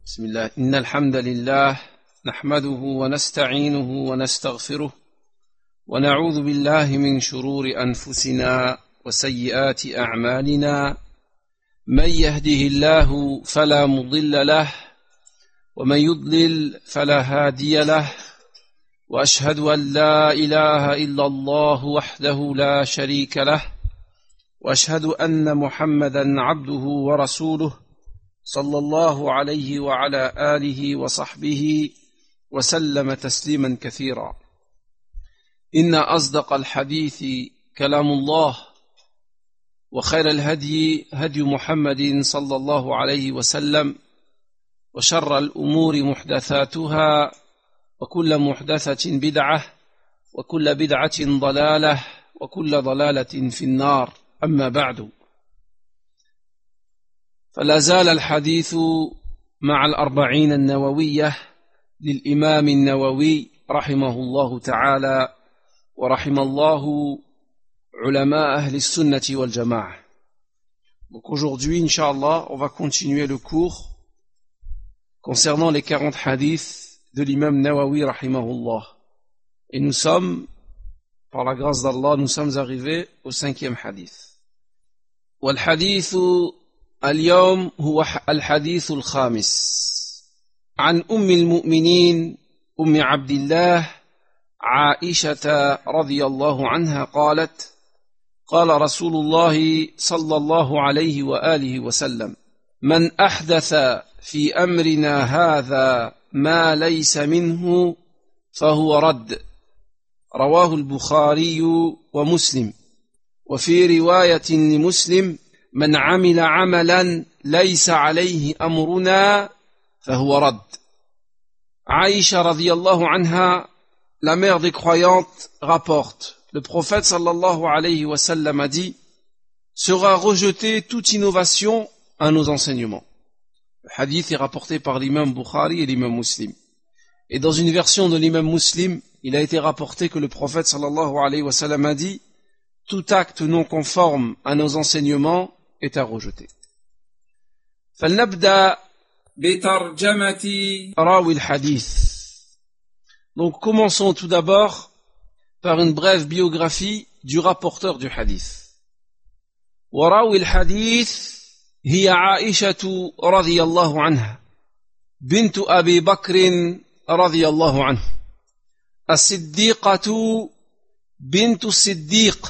بسم الله إن الحمد لله نحمده ونستعينه ونستغفره ونعوذ بالله من شرور أنفسنا وسيئات أعمالنا من يهده الله فلا مضل له ومن يضلل فلا هادي له وأشهد أن لا إله إلا الله وحده لا شريك له وأشهد أن محمدا عبده ورسوله صلى الله عليه وعلى آله وصحبه وسلم تسليما كثيرا إن أصدق الحديث كلام الله وخير الهدي هدي محمد صلى الله عليه وسلم وشر الأمور محدثاتها وكل محدثة بدعة وكل بدعة ضلالة وكل ضلالة في النار أما بعد فلا زال الحديث مع الأربعين النووية للإمام النووي رحمه الله تعالى ورحم الله علماء أهل السنة والجماعة. Donc aujourd'hui, Inch'Allah, on va continuer le cours concernant les 40 hadiths de l'imam Nawawi rahimahullah. Et nous sommes, par la grâce d'Allah, nous sommes arrivés au 5e hadith. والحديث اليوم هو الحديث الخامس عن أم المؤمنين أم عبد الله عائشة رضي الله عنها قالت قال رسول الله صلى الله عليه وآله وسلم من أحدث في أمرنا هذا ما ليس منه فهو رد رواه البخاري ومسلم وفي رواية لمسلم من عمل عملا ليس عليه أمرنا فهو رد. Aïcha radiyallahu anha, la mère des croyantes, rapporte: le prophète sallallahu alayhi wa sallam a dit: sera rejetée toute innovation à nos enseignements. Le hadith est rapporté par l'imam Bukhari et l'imam Muslim. Et dans une version de l'imam Muslim, il a été rapporté que le prophète sallallahu alayhi wa sallam a dit: tout acte non conforme à nos enseignements est à rejeter. فلنبدأ بترجمة راوي الحديث. Donc commençons tout d'abord par une brève biographie du rapporteur du hadith. وراوي الحديث هي عائشة رضي الله عنها بنت أبي بكر رضي الله عنه الصديقة بنت الصديق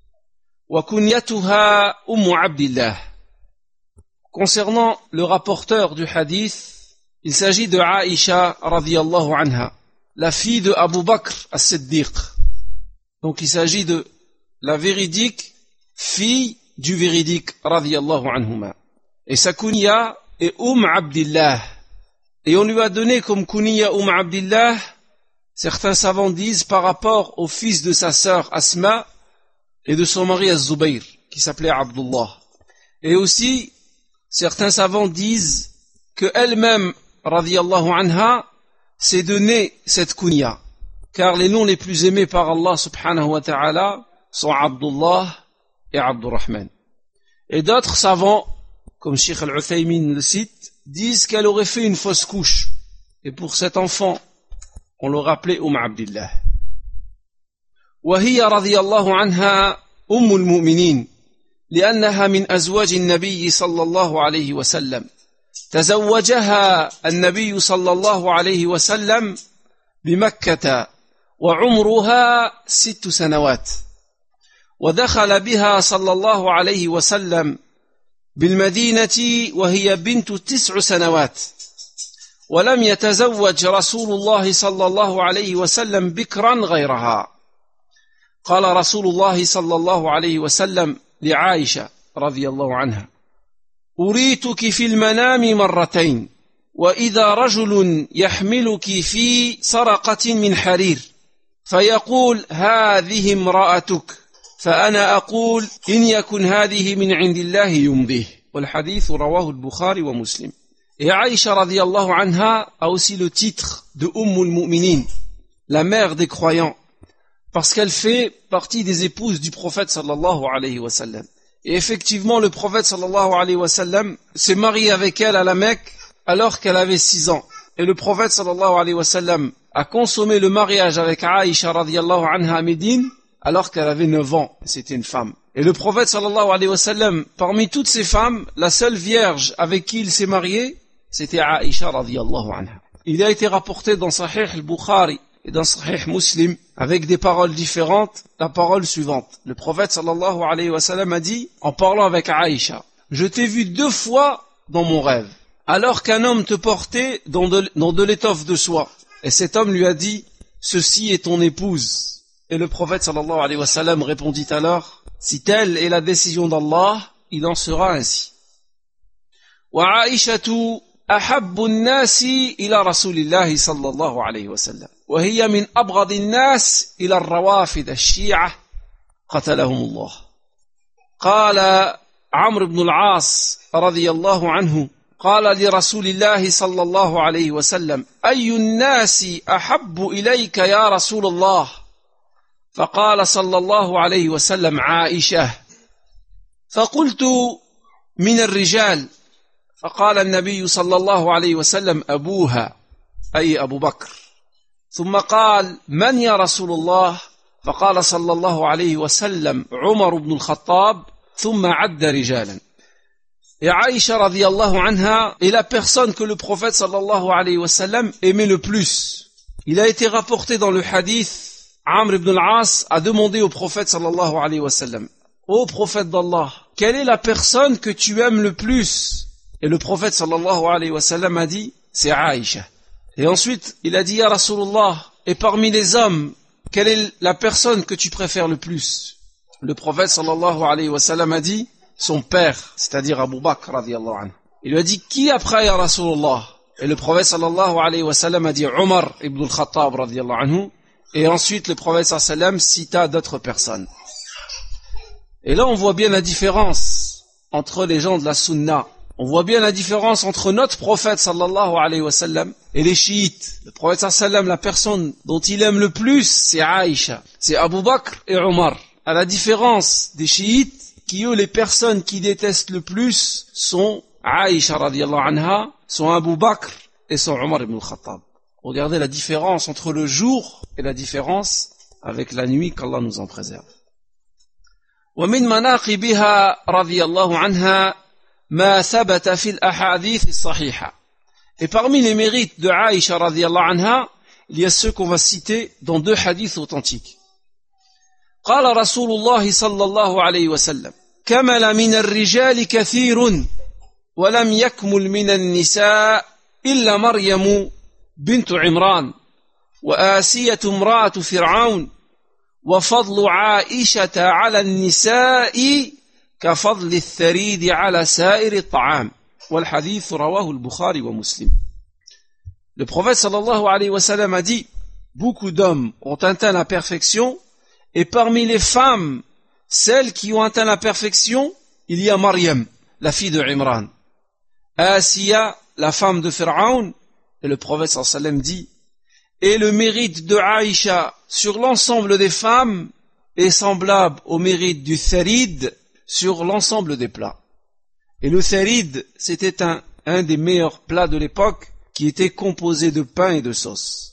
وكنيتها أم عبد الله. Concernant le rapporteur du hadith, il s'agit de Aïcha radiyallahu anha, la fille de Abu Bakr as-Siddiq. Donc il s'agit de la véridique fille du véridique radiyallahu anhuma. Et sa kunya est Abdillah. Et on lui a donné comme kunya Abdillah, certains savants disent par rapport au fils de sa sœur Asma et de son mari Az-Zubayr, qui s'appelait Abdullah. Et aussi, certains savants disent que elle-même, radiyallahu anha, s'est donné cette kunya, car les noms les plus aimés par Allah subhanahu wa ta'ala sont Abdullah et Abdurrahman. Et d'autres savants, comme Sheikh Al-Uthaymin le cite, disent qu'elle aurait fait une fausse couche. Et pour cet enfant, on l'aurait appelé Abdillah. وهي رضي الله عنها أم المؤمنين لأنها من أزواج النبي صلى الله عليه وسلم تزوجها النبي صلى الله عليه وسلم بمكة وعمرها 6 سنوات ودخل بها صلى الله عليه وسلم بالمدينة وهي بنت 9 سنوات ولم يتزوج رسول الله صلى الله عليه وسلم بكرا غيرها. قال رسول الله صلى الله عليه وسلم لعائشة رضي الله عنها: أريتك في المنام مرتين وإذا رجل يحملك في سرقة من حرير فيقول هذه امرأتك فأنا أقول إن يكن هذه من عند الله يمضيه. والحديث رواه البخاري ومسلم. Et Aïcha radiyallahu anha a aussi le titre de al-Mu'minin, la mère des croyants, parce qu'elle fait partie des épouses du prophète sallallahu alayhi wa sallam. Et effectivement, le prophète sallallahu alayhi wa sallam s'est marié avec elle à la Mecque alors qu'elle avait 6 ans. Et le prophète sallallahu alayhi wa sallam a consommé le mariage avec Aïcha radiyallahu anha à Médine alors qu'elle avait 9 ans. C'était une femme. Et le prophète sallallahu alayhi wa sallam, parmi toutes ces femmes, la seule vierge avec qui il s'est marié, c'était Aïcha radiyallahu anha. Il a été rapporté dans Sahih al-Bukhari et dans Sahih Muslim, avec des paroles différentes, la parole suivante. Le prophète sallallahu alayhi wa sallam a dit, en parlant avec Aïcha, « Je t'ai vu 2 fois dans mon rêve, alors qu'un homme te portait dans de l'étoffe de soie. Et cet homme lui a dit, « Ceci est ton épouse. » Et le prophète sallallahu alayhi wa sallam répondit alors, « Si telle est la décision d'Allah, il en sera ainsi. » وعائشة أحب الناس إلى رسول الله صلى الله عليه وسلم وهي من أبغض الناس إلى الروافد الشيعة قتلهم الله. قال عمرو بن العاص رضي الله عنه قال لرسول الله صلى الله عليه وسلم أي الناس أحب إليك يا رسول الله؟ فقال صلى الله عليه وسلم عائشة. فقلت من الرجال؟ فقال النبي صلى الله عليه وسلم أبوها أي أبو بكر. ثم قال من يا رسول الله؟ فقال صلى الله عليه وسلم عمر بن الخطاب ثم عد رجالا. Et Aïcha radiyallahu anha est la personne que le prophète sallallahu alayhi wa sallam aimait le plus. Il a été rapporté dans le hadith, Amr ibn al-As a demandé au prophète sallallahu alayhi wa sallam, ô prophète d'Allah, quelle est la personne que tu aimes le plus? Et le prophète sallallahu alayhi wa sallam a dit, c'est Aïcha. Et ensuite, il a dit, ya Rasulullah, et parmi les hommes, quelle est la personne que tu préfères le plus? Le prophète sallallahu alayhi wa sallam a dit, son père, c'est-à-dire Abu Bakr radiyallahu anhu. Il lui a dit, qui après ya Rasulullah? Et le prophète sallallahu alayhi wa sallam a dit, Omar ibn al-Khattab radiyallahu anhu. Et ensuite, le prophète sallallahu alayhi wa sallam cita d'autres personnes. Et là, on voit bien la différence entre les gens de la sunna. On voit bien la différence entre notre prophète sallallahu alayhi wa sallam et les chiites. Le prophète sallallahu alayhi wa sallam, la personne dont il aime le plus, c'est Aïcha. C'est Abu Bakr et Omar. À la différence des chiites, qui eux, les personnes qui détestent le plus sont Aïcha radiyallahu anha, sont Abu Bakr et sont Omar ibn al-Khattab. Regardez la différence entre le jour et la différence avec la nuit, qu'Allah nous en préserve. ومن مناقبها رضي الله عنها ما ثبت في الأحاديث الصحيحة. Et parmi les mérites de Aïcha radiyallahu anha, il y a ceux qu'on va citer dans 2 hadiths authentiques. قال رسول الله صلى الله عليه وسلم كمل من الرجال كثير ولم يكمل من النساء إلا مريم بنت عمران وآسية امرأة فرعون وفضل عائشة على النساء كفضل الثريد على سائر الطعام والحديث رواه البخاري ومسلم. Le prophète sallallahu alayhi wa sallam a dit, beaucoup d'hommes ont atteint la perfection, et parmi les femmes, celles qui ont atteint la perfection, il y a Maryam, la fille de Imran, Asiya, la femme de Pharaon, et le prophète sallallahu alayhi wa sallam dit, et le mérite de Aïcha sur l'ensemble des femmes est semblable au mérite du tharid sur l'ensemble des plats. Et le tharid, c'était un des meilleurs plats de l'époque qui était composé de pain et de sauce.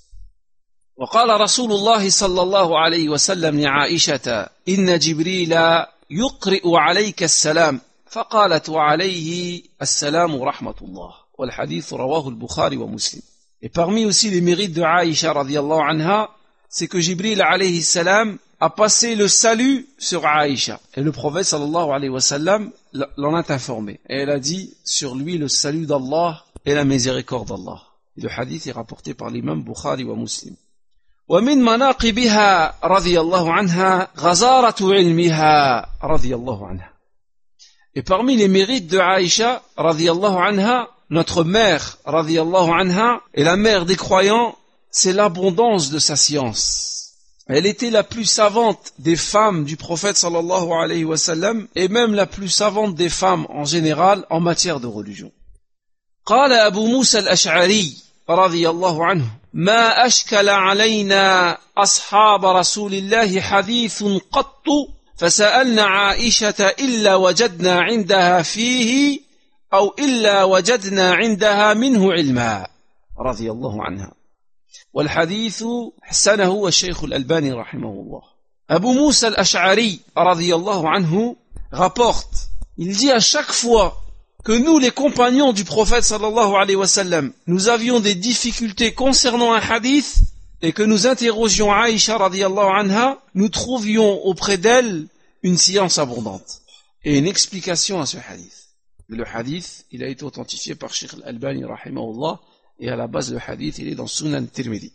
وقال رسول الله صلى الله عليه وسلم لعائشة إن جبريل يقرئ عليك السلام فقالت وعليه السلام ورحمة الله والحديث رواه البخاري ومسلم. Et parmi aussi les mérites de Aïcha radiyallahu anha, c'est que Jibril alayhi salam a passé le salut sur Aïcha. Et le prophète sallallahu alayhi wa sallam l'en a informé. Et elle a dit sur lui le salut d'Allah et la miséricorde d'Allah. Et le hadith est rapporté par l'imam Bukhari wa Muslim. ومن مناقبها رضي الله عنها غزارة علمها رضي الله عنها. Et parmi les mérites de Aïcha radiyallahu anha, notre mère radiyallahu anha et la mère des croyants, c'est l'abondance de sa science. Elle était la plus savante des femmes du prophète sallallahu alayhi wa sallam et même la plus savante des femmes en général en matière de religion. قال أبو موسى الأشعري رضي الله عنه ما أشكل علينا أصحاب رسول الله حديث قط فسألنا عائشة إلا وجدنا عندها فيه أو إلا وجدنا عندها منه علما رضي الله عنها. والحديث حسنه الشيخ الألباني رحمه الله. Abu Moussa al-Ash'ari radiyallahu anhu rapporte, il dit à chaque fois que nous les compagnons du prophète sallallahu alayhi wa sallam, nous avions des difficultés concernant un hadith et que nous interrogions Aïcha radiyallahu anha, nous trouvions auprès d'elle une science abondante et une explication à ce hadith. Le hadith, il a été authentifié par Cheikh al-Albani rahimahullah, et à la base le hadith, il est dans Sunan Tirmidhi.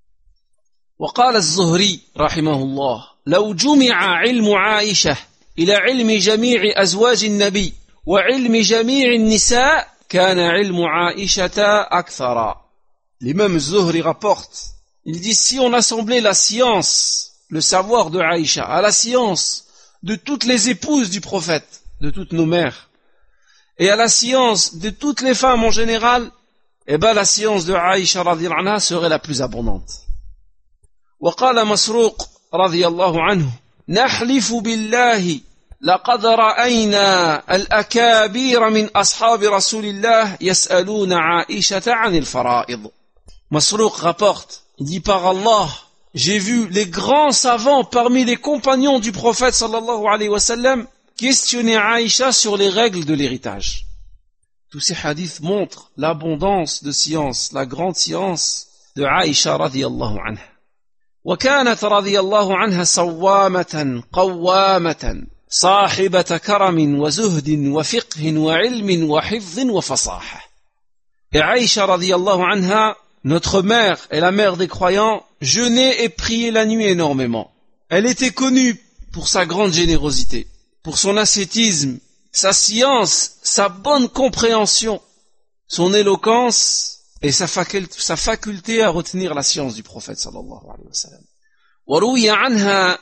وقال الزهري رحمه الله لو جمع علم عائشة إلى علم جميع أزواج النبي وعلم جميع النساء كان علم عائشة أكثر. L'imam Zuhri rapporte, il dit si on assemblait la science, le savoir de Aïcha, à la science de toutes les épouses du prophète, de toutes nos mères, et à la science de toutes les femmes en général, eh ben la science de Aïcha radhiyallahu anha serait la plus abondante. وقال مسروق رضي الله عنه نحلف بالله لقد رأينا الأكابير من أصحاب رسول الله يسألون عائشة عن الفرائض. Masrouq rapporte, il dit par Allah, j'ai vu les grands savants parmi les compagnons du prophète sallallahu alayhi wa sallam questionner Aïcha sur les règles de l'héritage. Tous ces hadiths montrent l'abondance de science, la grande science de Aïcha radiyallahu anha. وكانت رضي الله عنها صوامة قوامة صاحبة كرم وزهد وفقه وعلم وحفظ وفصاحة. Et Aïcha radiyallahu anha, notre mère et la mère des croyants, jeûnait et priait la nuit énormément. Elle était connue pour sa grande générosité, pour son ascétisme, sa science, sa bonne compréhension, son éloquence et sa faculté à retenir la science du prophète sallallahu alayhi wa sallam. وروي عنها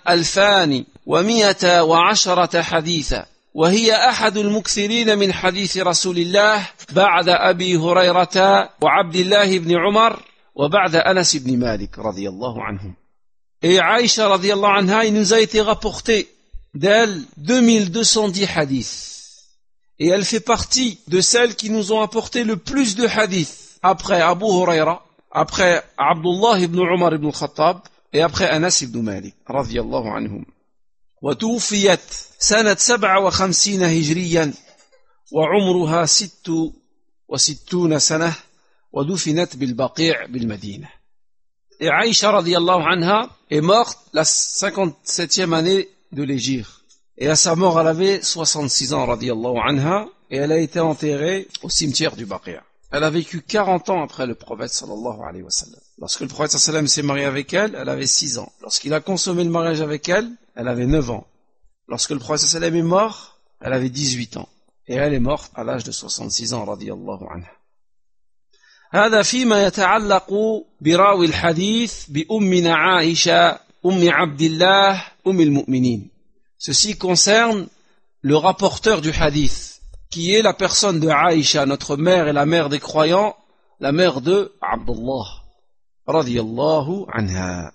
2110 حديثا وهي أحد المكثرين من حديث رسول الله بعد أبي هريرة وعبد الله بن عمر وبعد أنس بن مالك رضي الله عنهم. Et Aïcha radiyallahu anha, il nous a été rapporté d'elle 2210 hadiths. Et elle fait partie de celles qui nous ont apporté le plus de hadiths. Après Abu Huraira, après Abdullah ibn Umar ibn Khattab, et après Anas ibn Malik, radiyallahu anhum. وتوفيت سنة 57 هجريا وعمرها 66 سنة ودفنت بالبقيع بالمدينة. Et Aïcha radiyallahu anha est morte la 57e année de l'Hégire. Et à sa mort, elle avait 66 ans radiyallahu anha, et elle a été enterrée au cimetière du Baqi'. Elle a vécu 40 ans après le prophète sallallahu alayhi wa sallam. Lorsque le prophète sallallahu alayhi wa sallam s'est marié avec elle, elle avait 6 ans. Lorsqu'il a consommé le mariage avec elle, elle avait 9 ans. Lorsque le prophète sallallahu alayhi wa sallam est mort, elle avait 18 ans. Et elle est morte à l'âge de 66 ans radiyallahu anha. هذا فيما يتعلق براوي الحديث بأمنا عائشة أم عبد الله أم المؤمنين. Ceci concerne le rapporteur du hadith, qui est la personne de Aïcha, notre mère et la mère des croyants, la mère de Abdullah, radiyallahu anha.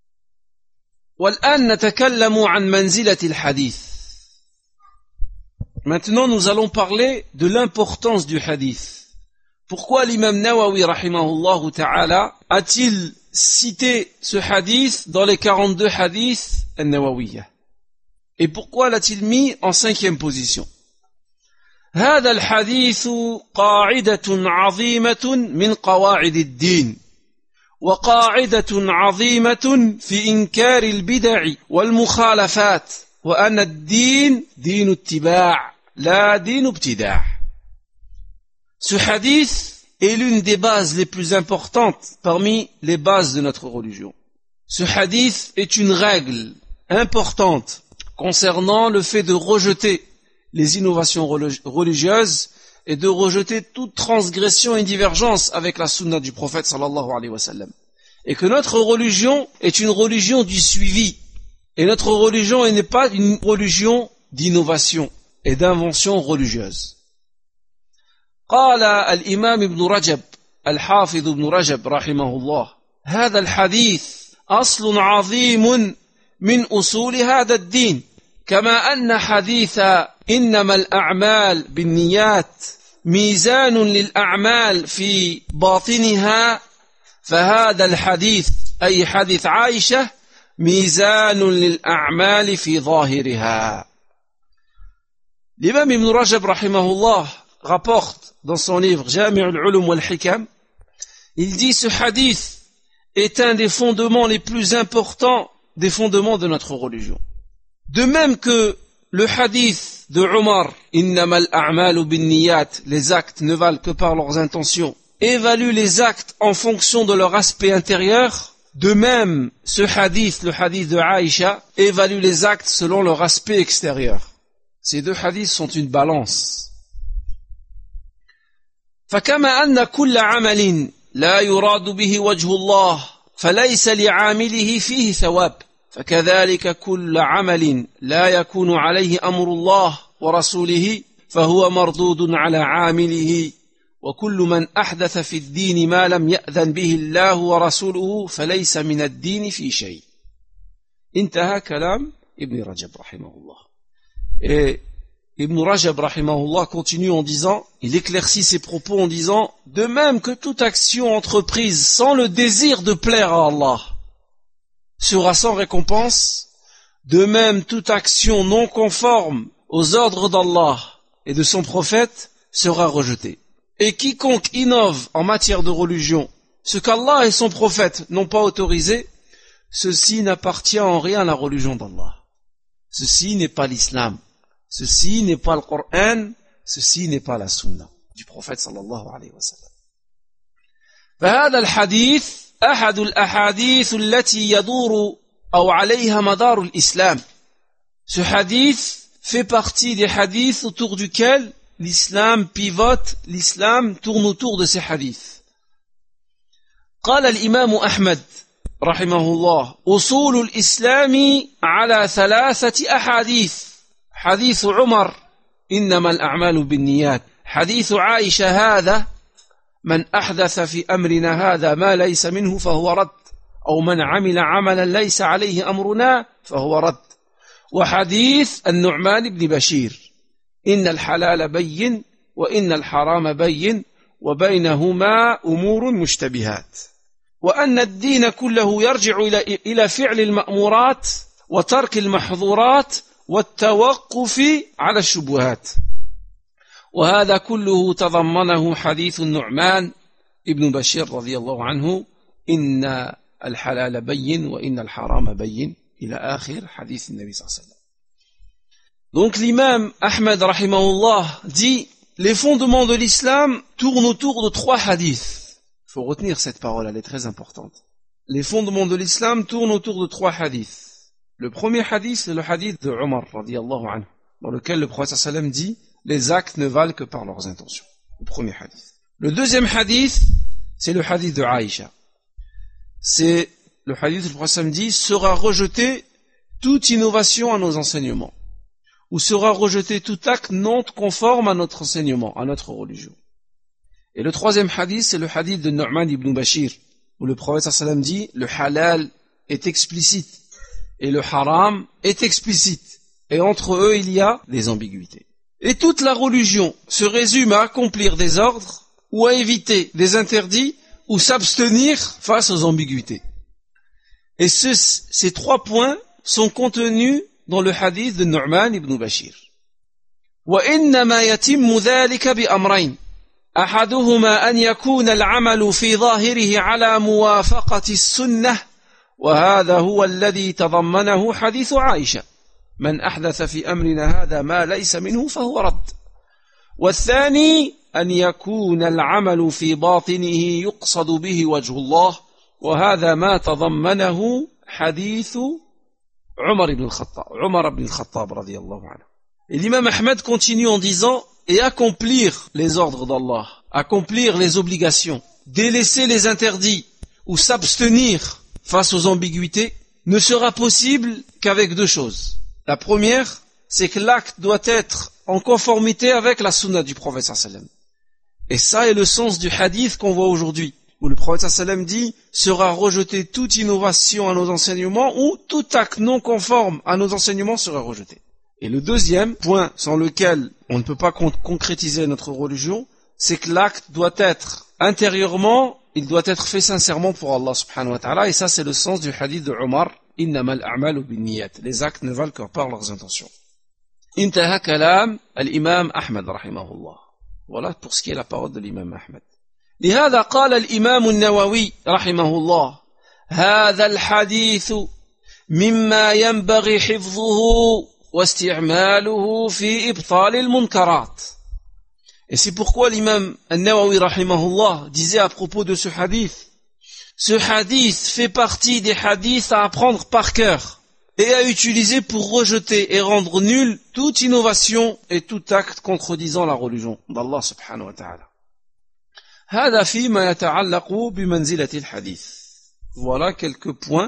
والآن نتكلم عن منزلة الحديث. Maintenant, nous allons parler de l'importance du hadith. Pourquoi l'imam Nawawi, rahimahullah ta'ala, a-t-il cité ce hadith dans les 42 hadiths al-Nawawiyya? Et pourquoi l'a-t-il mis en 5e position? هذا الحديث قاعدة عظيمة من قواعد الدين وقاعدة عظيمة في إنكار البدع والمخالفات وأن الدين دين اتباع لا دين ابتداع. Ce hadith est l'une des bases les plus importantes parmi les bases de notre religion. Ce hadith est une règle importante concernant le fait de rejeter les innovations religieuses et de rejeter toute transgression et divergence avec la sunna du prophète sallallahu alayhi wa sallam. Et que notre religion est une religion du suivi. Et notre religion n'est pas une religion d'innovation et d'invention religieuse. قال الإمام ابن رجب الحافظ ابن رجب رحمه الله هذا الحديث أصل عظيم من أصول هذا الدين كما أن حديث إنما الأعمال بالنيات ميزان للأعمال في باطنها فهذا الحديث أي حديث عائشة ميزان للأعمال في ظاهرها. L'imam Ibn Rajab rahimahullah rapporte dans son livre Jami' al-Ulum wal-Hikam, il dit ce hadith est un des fondements les plus importants des fondements de notre religion. De même que le hadith de Omar, Innamal a'malu binniyat, les actes ne valent que par leurs intentions, évalue les actes en fonction de leur aspect intérieur, de même ce hadith, le hadith de Aïcha, évalue les actes selon leur aspect extérieur. Ces deux hadiths sont une balance. فكما أن كل عمل لا يراد به وجه الله فليس لعامله فيه ثواب فكذلك كل عمل لا يكون عليه أمر الله ورسوله فهو مردود على عامله وكل من أحدث في الدين ما لم يأذن به الله ورسوله فليس من الدين في شيء. انتهى كلام ابن رجب رحمه الله. Et Ibn Rajab rahimahullah continue en disant, il éclaircit ses propos en disant, de même que toute action entreprise sans le désir de plaire à Allah sera sans récompense, de même toute action non conforme aux ordres d'Allah et de son prophète sera rejetée. Et quiconque innove en matière de religion ce qu'Allah et son prophète n'ont pas autorisé, ceci n'appartient en rien à la religion d'Allah. Ceci n'est pas l'islam. Ceci n'est pas le Coran, ceci n'est pas la sunna du prophète sallallahu alayhi wa sallam. فهذا الحديث أحد الأحاديث التي يدور أو عليها مدار الإسلام. Ce hadith fait partie des hadiths autour duquel l'islam pivote, l'islam tourne autour de ces hadiths. قال الإمام أحمد رحمه الله أصول الإسلام على 3 أحاديث. حديث عمر إنما الأعمال بالنيات، حديث عائشة هذا من أحدث في أمرنا هذا ما ليس منه فهو رد أو من عمل عملا ليس عليه أمرنا فهو رد، وحديث النعمان بن بشير إن الحلال بين وإن الحرام بين وبينهما أمور مشتبهات، وأن الدين كله يرجع إلى فعل المأمورات وترك المحظورات والتوقف على الشبهات. وهذا كله تضمنه حديث النعمان ابن بشير رضي الله عنه إن الحلال بين وإن الحرام بين إلى آخر حديث النبي صلى الله عليه وسلم. Donc l'imam Ahmed rahimahullah dit les fondements de l'islam tournent autour de 3 hadiths. Il faut retenir cette parole, elle est très importante. Les fondements de l'islam tournent autour de 3 hadiths. Le premier hadith, c'est le hadith de Omar, radiyallahu anhu, dans lequel le prophète sallam dit « Les actes ne valent que par leurs intentions ». Le premier hadith. Le deuxième hadith, c'est le hadith de Aïcha. C'est le hadith où le prophète sallam dit « Sera rejeté toute innovation à nos enseignements » ou « Sera rejeté tout acte non conforme à notre enseignement, à notre religion ». Et le troisième hadith, c'est le hadith de Nu'man ibn Bashir, où le prophète sallam dit « Le halal est explicite ». Et le haram est explicite. Et entre eux, il y a des ambiguïtés. Et toute la religion se résume à accomplir des ordres, ou à éviter des interdits, ou s'abstenir face aux ambiguïtés. Et ces 3 points sont contenus dans le hadith de Nu'man ibn Bashir. وَإِنَّمَا يَتِمُّ ذَلِكَ بِأَمْرَيْنِ أَحَدُهُمَا أَنْ يَكُونَ الْعَمَلُ فِي ظَاهِرِهِ عَلَى مُوَافَقَةِ السُّنَّةِ وهذا هو الذي تضمنه حديث عائشة من أحدث في أمرنا هذا ما ليس منه فهو رد، والثاني أن يكون العمل في باطنه يقصد به وجه الله وهذا ما تضمنه حديث عمر بن الخطاب رضي الله عنه. Et l'imam Ahmed continue en disant et accomplir les ordres d'Allah, accomplir les obligations, délaisser les interdits ou s'abstenir face aux ambiguïtés ne sera possible qu'avec 2 choses. La première, c'est que l'acte doit être en conformité avec la sunna du prophète sallam. Et ça est le sens du hadith qu'on voit aujourd'hui, où le prophète sallam dit « Sera rejetée toute innovation à nos enseignements ou tout acte non conforme à nos enseignements sera rejeté. » Et le deuxième point sans lequel on ne peut pas concrétiser notre religion, c'est que l'acte doit être intérieurement, il doit être fait sincèrement pour Allah subhanahu wa ta'ala, et ça c'est le sens du hadith de Omar, innamal a'malu binniyat. Les actes ne valent que par leurs intentions. Intaha kalam al-imam Ahmad rahimahullah. Voilà pour ce qui est la parole de l'imam Ahmad. لهذا قال الإمام النووي رحمه الله هذا الحديث مما ينبغي حفظه واستعماله في إبطال المنكرات. Et c'est pourquoi l'imam An-Nawawi rahimahullah disait à propos de ce hadith fait partie des hadiths à apprendre par cœur et à utiliser pour rejeter et rendre nulle toute innovation et tout acte contredisant la religion d'Allah subhanahu wa ta'ala. هذا فيما يتعلق بمنزلة الحديث. Voilà quelques points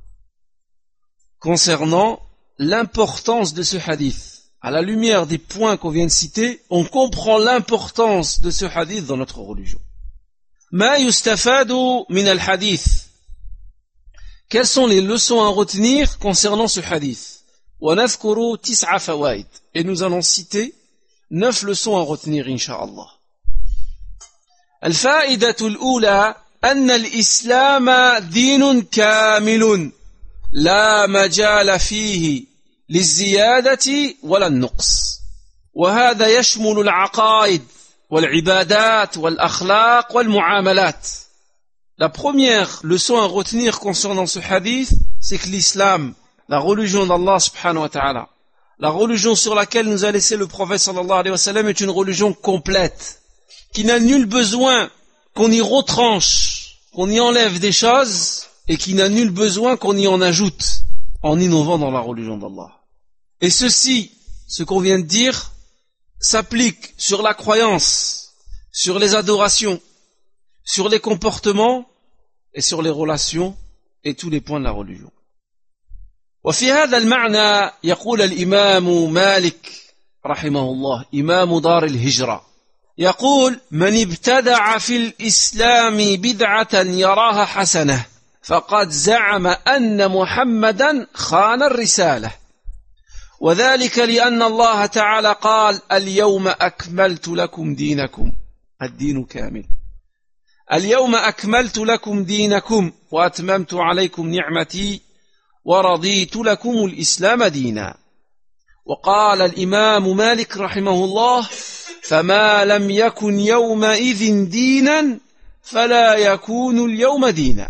concernant l'importance de ce hadith. À la lumière des points qu'on vient de citer, on comprend l'importance de ce hadith dans notre religion. ما يستفاد من الحديث. Quelles sont les leçons à retenir concernant ce hadith? ونذكر 9 فوائد. Et nous allons citer 9 leçons à retenir, incha'Allah. الفائدة الأولى أن الإسلام دين كامل لا مجال فيه للزيادة ولا النقص وهذا يشمل العقائد والعبادات والأخلاق والمعاملات. La première leçon à retenir concernant ce hadith, c'est que l'islam, la religion d'Allah subhanahu wa ta'ala, la religion sur laquelle nous a laissé le prophète sallallahu alayhi wa sallam est une religion complète, qui n'a nul besoin qu'on y retranche, qu'on y enlève des choses, et qui n'a nul besoin qu'on y en ajoute en innovant dans la religion d'Allah. Et ceci, ce qu'on vient de dire, s'applique sur la croyance, sur les adorations, sur les comportements et sur les relations et tous les points de la religion. وفي هذا المعنى يقول الإمام مالك رحمه الله إمام دار الهجرة يقول من ابتدع في الإسلام بدعة يراها حسنة فقد زعم أن محمدا خان الرسالة وذلك لأن الله تعالى قال اليوم أكملت لكم دينكم الدين كامل اليوم أكملت لكم دينكم وأتممت عليكم نعمتي ورضيت لكم الإسلام دينا. وقال الإمام مالك رحمه الله فما لم يكن يومئذ دينا فلا يكون اليوم دينا.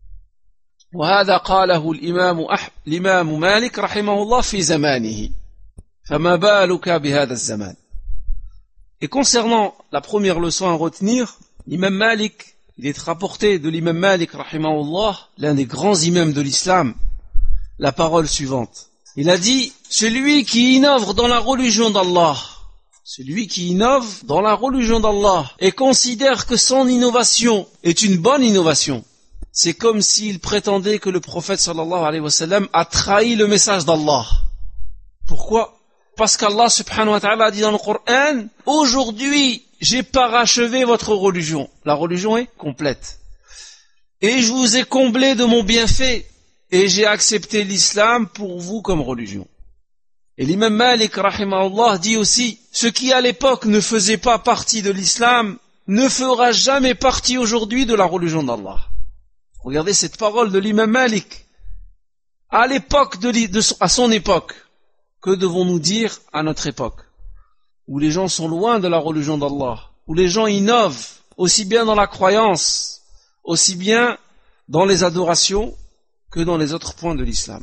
وهذا قاله الإمام مالك رحمه الله في زمانه فما بالك بهذا الزمان. Et concernant la première leçon à retenir, l'imam Malik, il est rapporté de l'imam Malik rahimahullah, l'un des grands imams de l'islam, la parole suivante. Il a dit, celui qui innove dans la religion d'Allah, celui qui innove dans la religion d'Allah et considère que son innovation est une bonne innovation, c'est comme s'il prétendait que le prophète sallallahu alayhi wa sallam a trahi le message d'Allah. Pourquoi? Parce qu'Allah subhanahu wa ta'ala a dit dans le Coran, aujourd'hui j'ai parachevé votre religion. La religion est complète. Et je vous ai comblé de mon bienfait et j'ai accepté l'islam pour vous comme religion. Et l'imam Malik rahimahullah dit aussi, ce qui à l'époque ne faisait pas partie de l'islam ne fera jamais partie aujourd'hui de la religion d'Allah. Regardez cette parole de l'imam Malik. À l'époque à son époque, que devons-nous dire à notre époque, où les gens sont loin de la religion d'Allah, où les gens innovent, aussi bien dans la croyance, aussi bien dans les adorations, que dans les autres points de l'islam.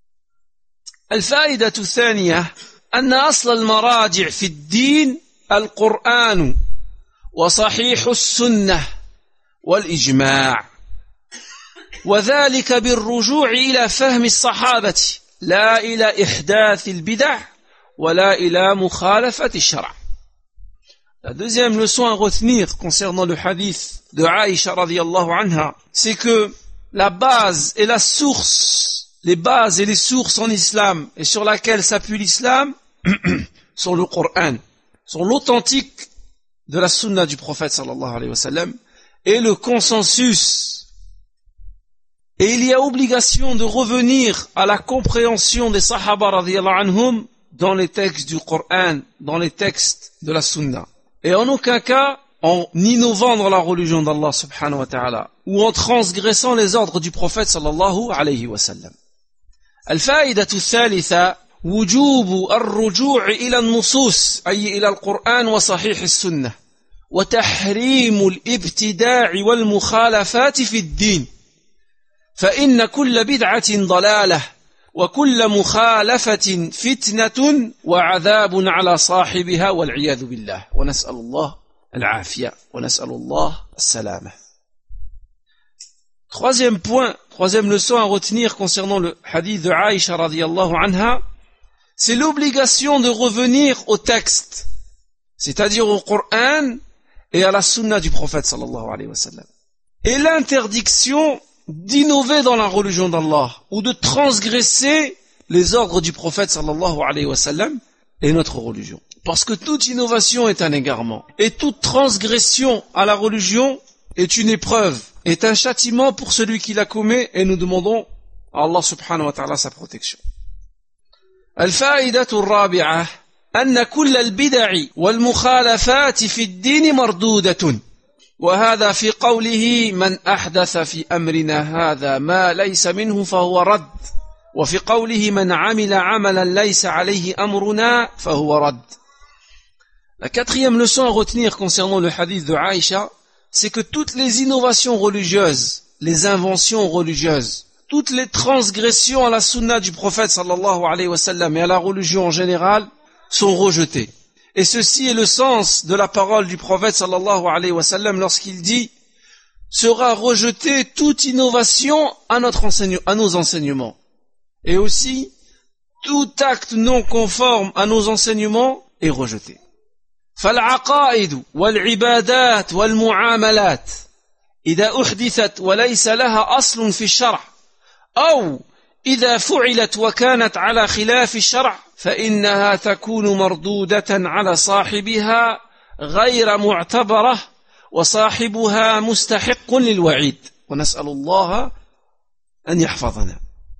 الفائدة الثانية أن أصل المراجع في الدين القرآن وصحيح السنة والإجماع وذلك بالرجوع إلى فهم الصحابة لا إلى إحداث البدع ولا إلى مخالفة الشرع. La deuxième leçon à retenir concernant le hadith de Aïcha radiyallahu anha, c'est que la base et la source, les bases et les sources en islam et sur laquelle s'appuie l'islam sont le Coran, sont l'authentique de la sunna du prophète sallallahu alayhi wa sallam et le consensus. Et il y a obligation de revenir à la compréhension des sahaba radiyallahu anhum dans les textes du Coran, dans les textes de la sunna. Et en aucun cas en innovant dans la religion d'Allah subhanahu wa ta'ala ou en transgressant les ordres du prophète sallallahu alayhi wa sallam. الفائدة الثالثة وجوب الرجوع إلى النصوص أي إلى القرآن وصحيح السنة وتحريم الابتداع والمخالفات في الدين فإن كل بدعة ضلالة وكل مخالفة فتنة وعذاب على صاحبها والعياذ بالله ونسأل الله العافية ونسأل الله السلامة. Troisième point, troisième leçon à retenir concernant le hadith de Aïcha radiyallahu anha, c'est l'obligation de revenir au texte, c'est-à-dire au Coran et à la sunna du prophète sallallahu alayhi wa sallam. Et l'interdiction d'innover dans la religion d'Allah ou de transgresser les ordres du prophète sallallahu alayhi wa sallam est notre religion. Parce que toute innovation est un égarement et toute transgression à la religion est une épreuve, est un châtiment pour celui qui la commet et nous demandons à Allah subhanahu wa ta'ala sa protection. الفائدة الرابعة أن كل البدع والمخالفات في الدين مردودة وهذا في قوله من أحدث في أمرنا هذا ما ليس منه فهو رد وفي قوله من عمل عملا ليس عليه أمرنا فهو رد. La quatrième leçon à retenir concernant le hadith de Aïcha, c'est que toutes les innovations religieuses, les inventions religieuses, toutes les transgressions à la sunna du prophète sallallahu alayhi wa sallam et à la religion en général sont rejetées. Et ceci est le sens de la parole du prophète sallallahu alayhi wa sallam lorsqu'il dit sera rejetée toute innovation à nos enseignements. Et aussi, tout acte non conforme à nos enseignements est rejeté. فالعقائد والعبادات والمعاملات إذا أحدثت وليس لها أصل في الشرع أو إذا فعلت وكانت على خلاف الشرع فإنها تكون مردودة على صاحبها غير معتبرة وصاحبها مستحق للوعيد ونسأل الله أن يحفظنا.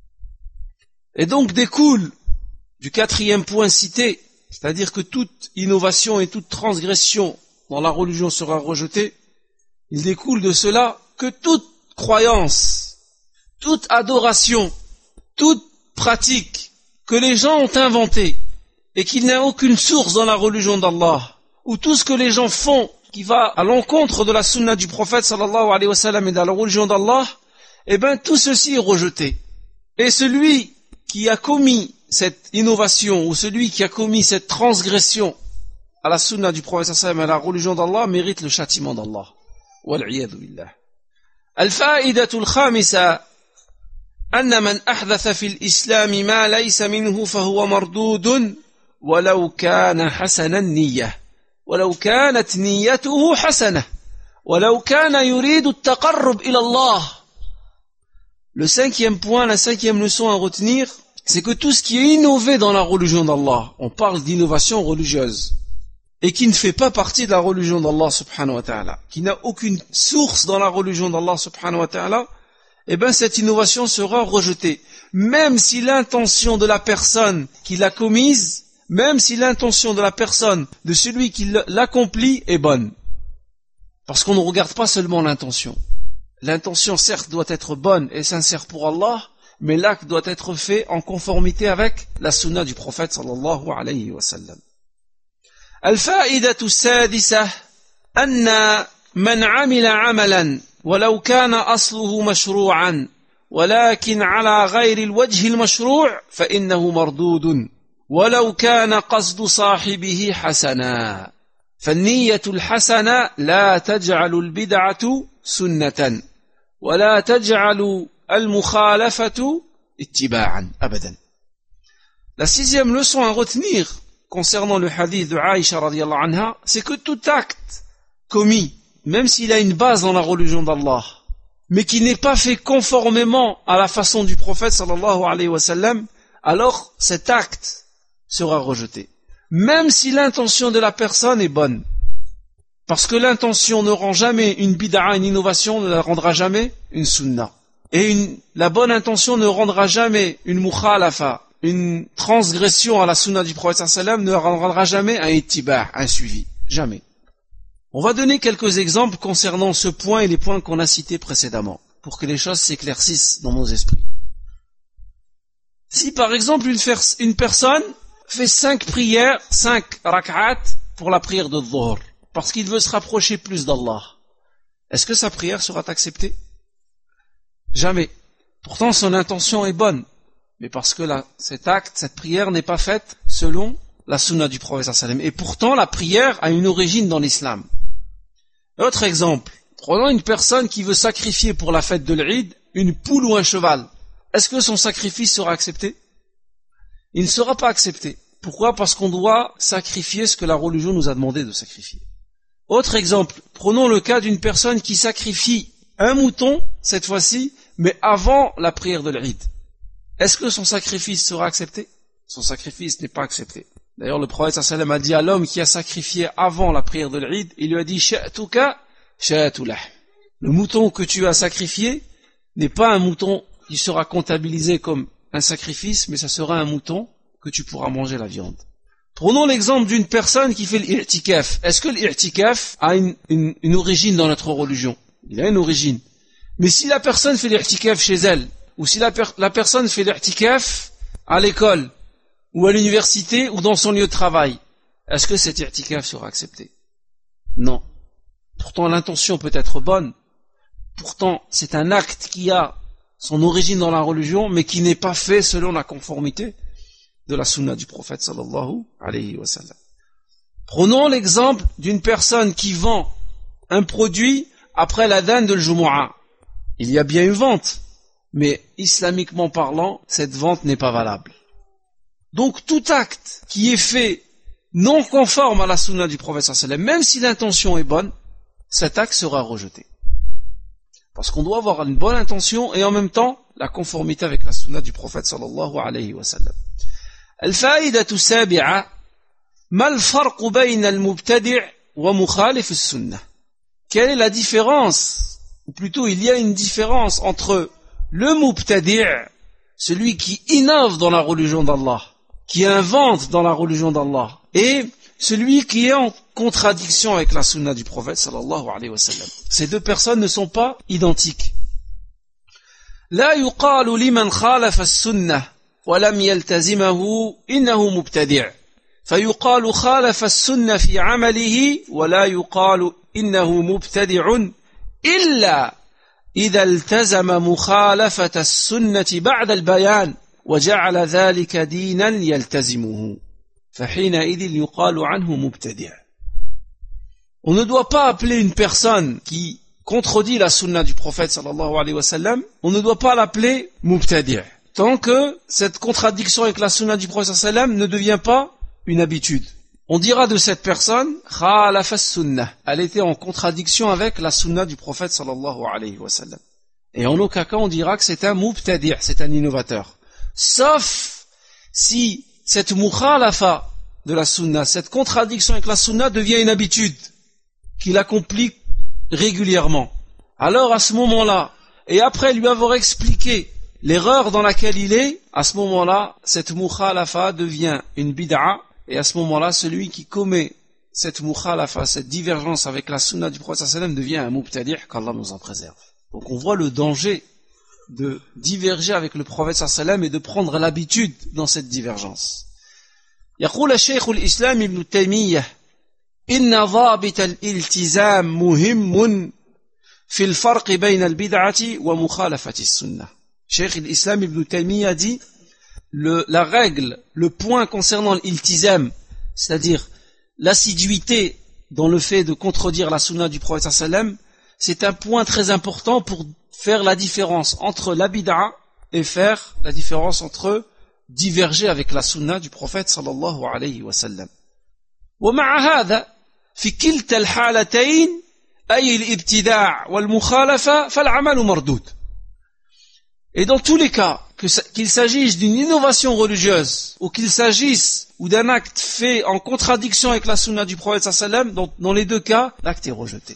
Et donc découle du quatrième point cité, c'est-à-dire que toute innovation et toute transgression dans la religion sera rejetée, il découle de cela que toute croyance, toute adoration, toute pratique que les gens ont inventée et qu'il n'y a aucune source dans la religion d'Allah, ou tout ce que les gens font qui va à l'encontre de la sunna du prophète sallallahu alayhi wa sallam et de la religion d'Allah, eh bien tout ceci est rejeté. Et celui qui a commis cette innovation ou celui qui a commis cette transgression à la sunna du prophète sallallahu alayhi wa sallam et à la religion d'Allah mérite le châtiment d'Allah. Wal-'iyadhu billah. Al-fa'idatu al-khamisa أن من أحدث في الإسلام ما ليس منه فهو مردود ولو كان حسن النية ولو كانت نيته حسنة ولو كان يريد التقرب إلى الله. Le cinquième point, la cinquième leçon à retenir, c'est que tout ce qui est innové dans la religion d'Allah, on parle d'innovation religieuse, et qui ne fait pas partie de la religion d'Allah subhanahu wa ta'ala, qui n'a aucune source dans la religion d'Allah subhanahu wa ta'ala, eh bien cette innovation sera rejetée, même si l'intention de la personne qui l'a commise, même si l'intention de la personne, de celui qui l'accomplit est bonne. Parce qu'on ne regarde pas seulement l'intention. L'intention certes doit être bonne et sincère pour Allah, mais l'acte doit être fait en conformité avec la sunna du prophète sallallahu alayhi wa sallam. Al-fa'idatu sadisa anna man amila amalan ولو كان أصله مشروعا ولكن على غير الوجه المشروع فإنه مردود ولو كان قصد صاحبه حسنا فالنية الحسنة لا تجعل البدعة سنة ولا تجعل المخالفة اتباعا أبدا. La sixième leçon à retenir concernant le hadith de Aïcha radiyallahu anha, c'est que tout acte commis, même s'il a une base dans la religion d'Allah, mais qui n'est pas fait conformément à la façon du prophète sallallahu alayhi wa sallam, alors cet acte sera rejeté. Même si l'intention de la personne est bonne. Parce que l'intention ne rend jamais une bid'a, une innovation, ne la rendra jamais une sunna. Et la bonne intention ne rendra jamais une mukhalafa, une transgression à la sunna du prophète sallallahu alayhi wa sallam, ne rendra jamais un ittiba', un suivi. Jamais. On va donner quelques exemples concernant ce point et les points qu'on a cités précédemment, pour que les choses s'éclaircissent dans nos esprits. Si par exemple une personne fait 5 prières, 5 rak'at pour la prière de Dhuhr, parce qu'il veut se rapprocher plus d'Allah, est-ce que sa prière sera acceptée? Jamais. Pourtant son intention est bonne, mais parce que cet acte, cette prière n'est pas faite selon la sunna du prophète sallallahu alayhi wa sallam. Et pourtant la prière a une origine dans l'islam. Autre exemple, prenons une personne qui veut sacrifier pour la fête de l'Eid une poule ou un cheval. Est-ce que son sacrifice sera accepté? Il ne sera pas accepté. Pourquoi? Parce qu'on doit sacrifier ce que la religion nous a demandé de sacrifier. Autre exemple, prenons le cas d'une personne qui sacrifie un mouton, cette fois-ci, mais avant la prière de l'Eid. Est-ce que son sacrifice sera accepté? Son sacrifice n'est pas accepté. D'ailleurs, le prophète sallallahu alayhi wa sallam a dit à l'homme qui a sacrifié avant la prière de l'Eid, il lui a dit « Sha'tuka, sha'tulah ». Le mouton que tu as sacrifié n'est pas un mouton qui sera comptabilisé comme un sacrifice, mais ça sera un mouton que tu pourras manger la viande. Prenons l'exemple d'une personne qui fait l'irtikaf. Est-ce que l'irtikaf a une origine dans notre religion? Il a une origine. Mais si la personne fait l'irtikaf chez elle, ou si la personne fait l'irtikaf à l'école, ou à l'université, ou dans son lieu de travail, est-ce que cet irtikaf sera accepté? Non. Pourtant l'intention peut être bonne, pourtant c'est un acte qui a son origine dans la religion, mais qui n'est pas fait selon la conformité de la sunna du prophète sallallahu alayhi wa sallam. Prenons l'exemple d'une personne qui vend un produit après l'adhan de l'Jumu'ah. Il y a bien une vente, mais islamiquement parlant, cette vente n'est pas valable. Donc tout acte qui est fait non conforme à la sunna du prophète sallallahu alayhi wa sallam, même si l'intention est bonne, cet acte sera rejeté. Parce qu'on doit avoir une bonne intention et en même temps la conformité avec la sunna du prophète sallallahu alayhi wa sallam. الفائدة السابعة ما الفرق بين المبتدع ومخالف السنة. Quelle est la différence, ou plutôt il y a une différence entre le mubtadi', celui qui innove dans la religion d'Allah, qui invente dans la religion d'Allah, et celui qui est en contradiction avec la sunna du prophète sallallahu alayhi wa sallam. Ces deux personnes ne sont pas identiques. لا يقال لمن خالف السنة ولم يلتزمه إنه مبتدع فيقال خالف السنة في عمله ولا يقال إنه مبتدع إلا إذا التزم مخالفة السنة بعد البيان وجعل ذلك دينا يلتزمه فحينئذ يقال عنه مبتدع. On ne doit pas appeler une personne qui contredit la sunna du prophète sallallahu alayhi wa sallam, on ne doit pas l'appeler mubtadi', tant que cette contradiction avec la sunna du prophète sallallahu alayhi wa sallam ne devient pas une habitude. On dira de cette personne khalafa as-sunnah, elle était en contradiction avec la sunna du prophète sallallahu alayhi wa sallam. Et en aucun cas on dira que c'est un mubtadi', c'est un innovateur. Sauf si cette mukhalafa de la sunna, cette contradiction avec la sunna devient une habitude qu'il accomplit régulièrement. Alors à ce moment-là, et après lui avoir expliqué l'erreur dans laquelle il est, à ce moment-là, cette mukhalafa devient une bid'a, et à ce moment-là, celui qui commet cette mukhalafa, cette divergence avec la sunna du prophète sallallahu alayhi wa sallam devient un mubtadi', qu'Allah nous en préserve. Donc on voit le danger de diverger avec le prophète sallallahu alayhi wa sallam et de prendre l'habitude dans cette divergence. يقول الشيخ الإسلام ابن تيمية إن ضابط الالتزام مهم في الفرق بين البدعة ومخالفة السنة. Cheikh l'Islam Ibn Taymiyyah dit la règle, le point concernant l'iltizam, c'est-à-dire l'assiduité dans le fait de contredire la sunna du prophète sallallahu alayhi wa sallam, c'est un point très important pour faire la différence entre la bid'a et faire la différence entre diverger avec la sunna du prophète sallallahu alayhi wa sallam. ومع هذا في كلتا الحالتين أي الابتداع والمخالفة فالعمل مردود. Et dans tous les cas, qu'il s'agisse d'une innovation religieuse ou qu'il s'agisse ou d'un acte fait en contradiction avec la sunna du prophète sallallahu alayhi wa sallam, dans les deux cas, l'acte est rejeté.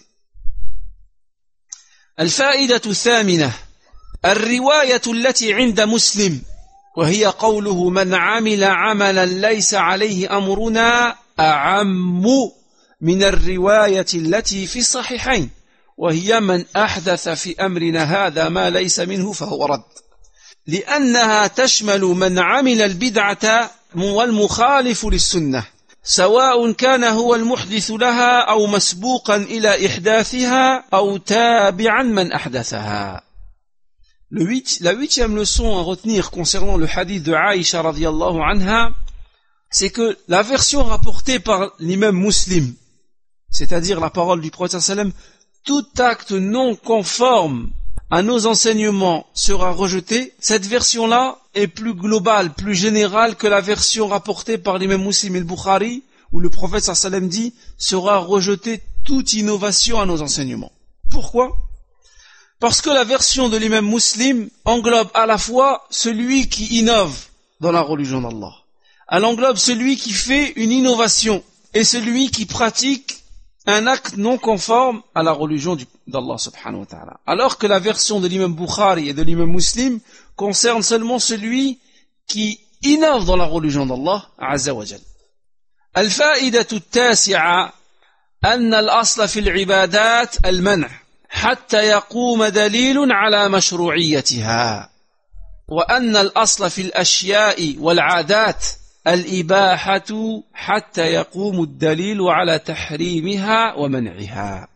الفائدة الثامنة الرواية التي عند مسلم وهي قوله من عمل عملا ليس عليه أمرنا أعم من الرواية التي في الصحيحين وهي من أحدث في أمرنا هذا ما ليس منه فهو رد لأنها تشمل من عمل البدعة والمخالف للسنة سواء كان هو المحدث لها أو مسبوقا إلى إحداثها أو تابعا من أحدثها. La huitième leçon à retenir concernant le hadith de Aïcha radiyallahu anha, c'est que la version rapportée par l'imam Muslim, c'est-à-dire la parole du prophète sallam, tout acte non conforme à nos enseignements sera rejeté. Cette version-là est plus globale, plus générale que la version rapportée par l'imam Muslim et le Bukhari, où le prophète sallam dit sera rejetée toute innovation à nos enseignements. Pourquoi? Parce que la version de l'imam Muslim englobe à la fois celui qui innove dans la religion d'Allah, elle englobe celui qui fait une innovation et celui qui pratique un acte non conforme à la religion d'Allah subhanahu wa ta'ala. Alors que la version de l'imam Bukhari et de l'imam Muslim concerne seulement celui qui innove dans la religion d'Allah azza wa jal. الفائدة التاسعة أن الأصل في العبادات المنع حتى يقوم دليل على مشروعيتها وأن الأصل في الأشياء والعادات الإباحة حتى يقوم الدليل على تحريمها ومنعها.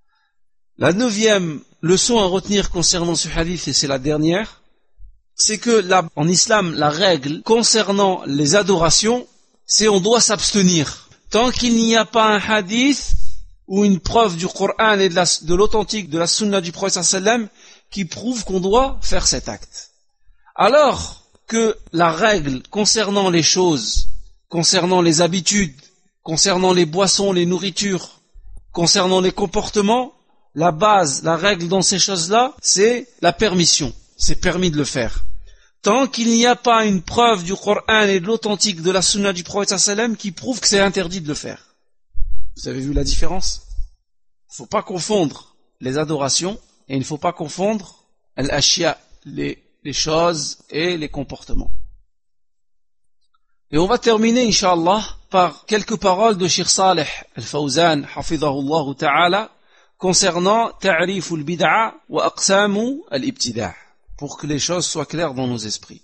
La neuvième leçon à retenir concernant ce hadith, et c'est la dernière, c'est que en islam, la règle concernant les adorations, c'est on doit s'abstenir. Tant qu'il n'y a pas un hadith ou une preuve du Coran et de l'authentique de la sunna du prophète sallam qui prouve qu'on doit faire cet acte. Alors que la règle concernant les choses, concernant les habitudes, concernant les boissons, les nourritures, concernant les comportements, la base, la règle dans ces choses-là, c'est la permission. C'est permis de le faire. Tant qu'il n'y a pas une preuve du Coran et de l'authentique de la sunna du prophète sallam qui prouve que c'est interdit de le faire. Vous avez vu la différence? Il ne faut pas confondre les adorations et il ne faut pas confondre al-ashya, les choses et les comportements. Et on va terminer, Inch'Allah, par quelques paroles de Cheikh Saleh al-Fawzan, hafidhahullah ta'ala, concernant ta'rif al-bid'a wa aqsamu al-ibtida', pour que les choses soient claires dans nos esprits.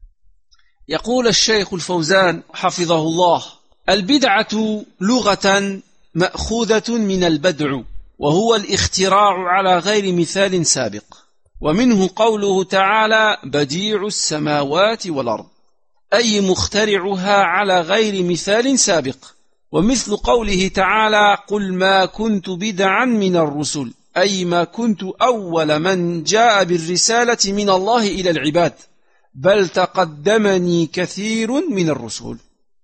يقول الشيخ الفوزان حفظه الله: البدعة لغة مأخوذة من البدع وهو الاختراع على غير مثال سابق ومنه قوله تعالى بديع السماوات والأرض أي مخترعها على غير مثال سابق ومثل قوله تعالى قل ما كنت بدعا من الرسل أي ما كنت أول من جاء بالرسالة من الله إلى العباد بل تقدمني كثير من الرسل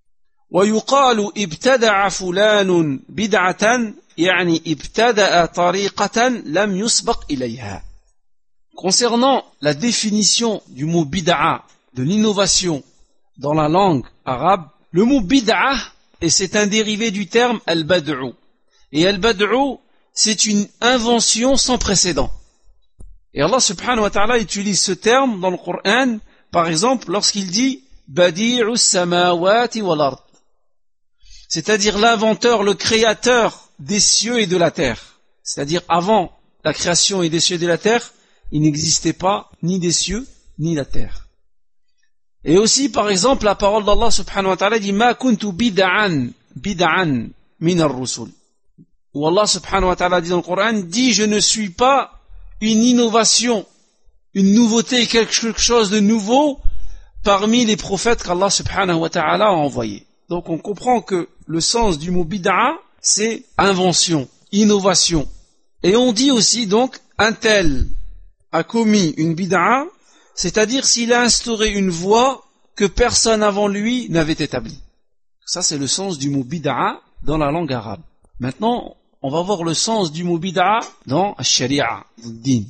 ويقال ابتدع فلان بدعة يعني ابتدأ طريقة لم يسبق إليها. Concernant la définition du mot bid'a, de l'innovation dans la langue arabe, le mot bid'a, et c'est un dérivé du terme al-bad'u. Et al-bad'u, c'est une invention sans précédent. Et Allah subhanahu wa ta'ala utilise ce terme dans le Coran, par exemple, lorsqu'il dit badi'u samawati wal ard, c'est-à-dire l'inventeur, le créateur des cieux et de la terre. C'est-à-dire avant la création et des cieux et de la terre, il n'existait pas ni des cieux ni la terre. Et aussi, par exemple, la parole d'Allah subhanahu wa ta'ala dit ma kuntu bid'an min ar-rusul. Où Allah subhanahu wa ta'ala dit dans le Coran, dit je ne suis pas une innovation, une nouveauté, quelque chose de nouveau parmi les prophètes qu'Allah subhanahu wa ta'ala a envoyés. Donc on comprend que le sens du mot bid'a, c'est invention, innovation. Et on dit aussi donc un tel a commis une bid'a, c'est-à-dire s'il a instauré une voie que personne avant lui n'avait établie. Ça c'est le sens du mot bid'a dans la langue arabe. Maintenant, on va voir le sens du mot bid'a dans la sharia, le din.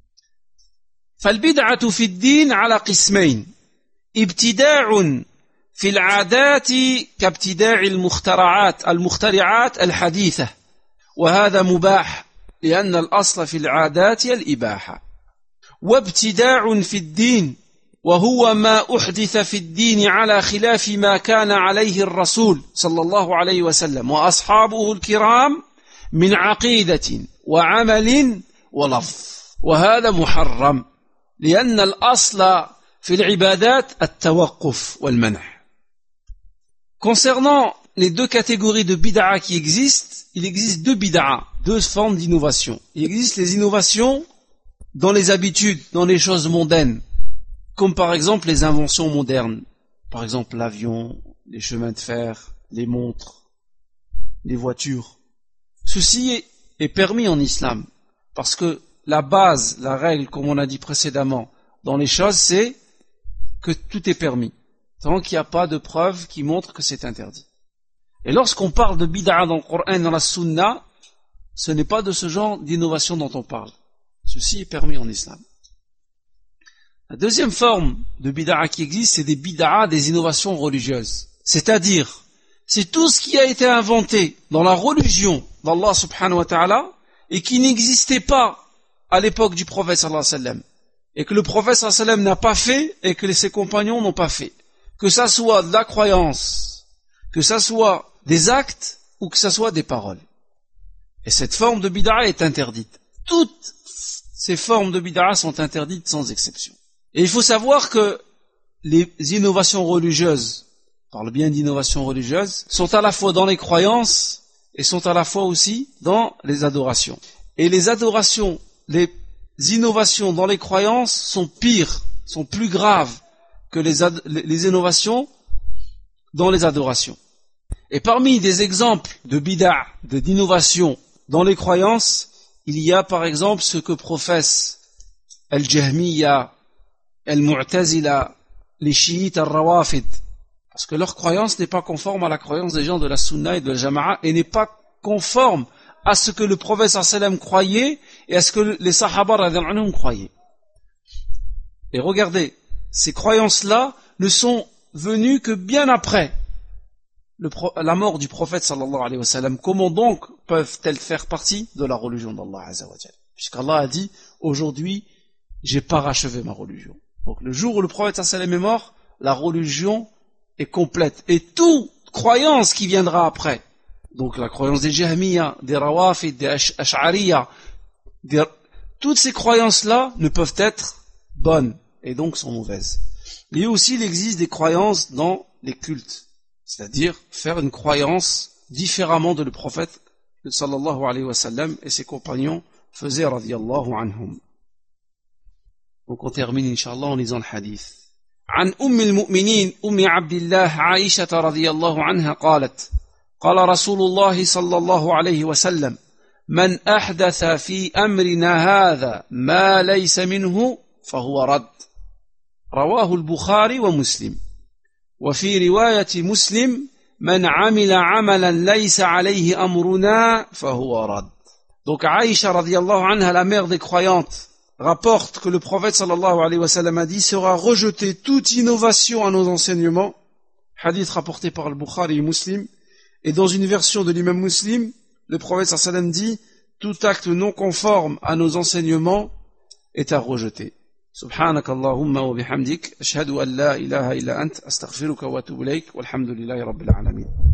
فالبدعة في الدين على قسمين ابتداع في العادات كابتداع المخترعات الحديثة وهذا مباح لأن الأصل في العادات الإباحة وابتداع في الدين وهو ما أحدث في الدين على خلاف ما كان عليه الرسول صلى الله عليه وسلم وأصحابه الكرام من عقيدة وعمل ولفظ وهذا محرم لأن الأصل في العبادات التوقف والمنع. Concernant les deux catégories de bid'a qui existent, il existe deux bid'a, deux formes d'innovation. Il existe les innovations dans les habitudes, dans les choses mondaines, comme par exemple les inventions modernes, par exemple l'avion, les chemins de fer, les montres, les voitures. Ceci est permis en islam, parce que la base, la règle, comme on a dit précédemment, dans les choses, c'est que tout est permis, tant qu'il n'y a pas de preuve qui montre que c'est interdit. Et lorsqu'on parle de bid'a dans le Coran et dans la Sunna, ce n'est pas de ce genre d'innovation dont on parle. Ceci est permis en islam. La deuxième forme de bid'a qui existe, c'est des bid'a, des innovations religieuses. C'est-à-dire, c'est tout ce qui a été inventé dans la religion d'Allah subhanahu wa ta'ala et qui n'existait pas à l'époque du prophète sallallahu alayhi wa sallam. Et que le prophète sallallahu alayhi wa sallam n'a pas fait et que ses compagnons n'ont pas fait. Que ça soit de la croyance, que ça soit des actes ou que ça soit des paroles. Et cette forme de bid'a est interdite. Toutes ces formes de bid'a sont interdites sans exception. Et il faut savoir que les innovations religieuses, on parle bien d'innovations religieuses, sont à la fois dans les croyances et sont à la fois aussi dans les adorations. Et les adorations, les innovations dans les croyances sont pires, sont plus graves que les innovations dans les adorations. Et parmi des exemples de bid'a, d'innovation dans les croyances, il y a par exemple ce que professent Al-Jahmiya, Al-Mu'tazila, les chiites Al-Rawafid, parce que leur croyance n'est pas conforme à la croyance des gens de la Sunna et de la Jama'a, et n'est pas conforme à ce que le prophète sallallahu alayhi wa sallam croyait et à ce que les Sahaba radhiyallahu anhum croyaient. Et regardez, ces croyances-là ne sont venues que bien après la mort du prophète sallallahu alayhi wa sallam. Comment donc peuvent-elles faire partie de la religion d'Allah azza wa jalla? Puisqu'Allah a dit, aujourd'hui, j'ai parachevé ma religion. Donc le jour où le prophète sallallahu alayhi wa sallam est mort, la religion est complète. Et toute croyance qui viendra après, donc la croyance des Jahmiya, des Rawafid, des Ash'ariya, toutes ces croyances-là ne peuvent être bonnes et donc sont mauvaises. Et aussi, il existe des croyances dans les cultes, c'est-à-dire faire une croyance différemment de le prophète sallallahu alayhi wa sallam et ses compagnons faisaient radiyallahu anhum. Donc on termine inshallah en lisant le hadith. عن المؤمنين عبد الله عائشة رضي الله عنها قالت قال رسول الله صلى الله عليه وسلم من أحدث في أمرنا هذا ما ليس منه فهو رد رواه البخاري ومسلم وفي رواية مسلم من عمل عملا ليس عليه أمرنا فهو رد. Donc Aïcha radiallahu anha, la mère des croyantes, rapporte que le prophète sallallahu alayhi wa sallam a dit sera rejetée toute innovation à nos enseignements, hadith rapporté par le Bukhari et Muslim, et dans une version de l'imam Muslim, le prophète sallallahu alayhi wa sallam dit tout acte non conforme à nos enseignements est à rejeter. سبحانك اللهم وبحمدك أشهد أن لا إله إلا أنت أستغفرك وأتوب إليك والحمد لله رب العالمين.